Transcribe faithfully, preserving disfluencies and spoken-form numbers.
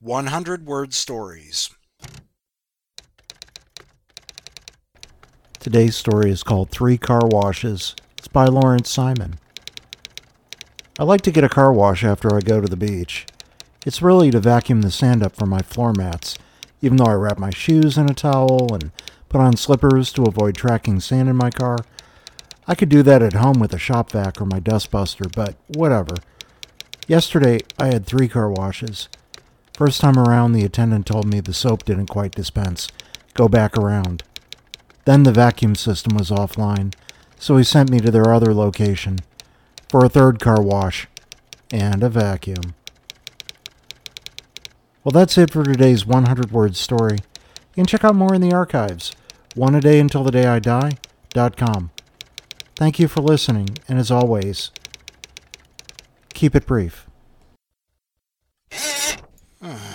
one hundred word stories. Today's story is called Three Car Washes. It's by Lawrence Simon. I like to get a car wash after I go to the beach. It's really to vacuum the sand up from my floor mats, even though I wrap my shoes in a towel and put on slippers to avoid tracking sand in my car. I could do that at home with a shop vac or my dust buster, but whatever. Yesterday, I had three car washes. First time around, the attendant told me the soap didn't quite dispense. Go back around. Then the vacuum system was offline, so he sent me to their other location for a third car wash and a vacuum. Well, that's it for today's one hundred word story. You can check out more in the archives. one a day until the day I die dot com. Thank you for listening, and as always, keep it brief.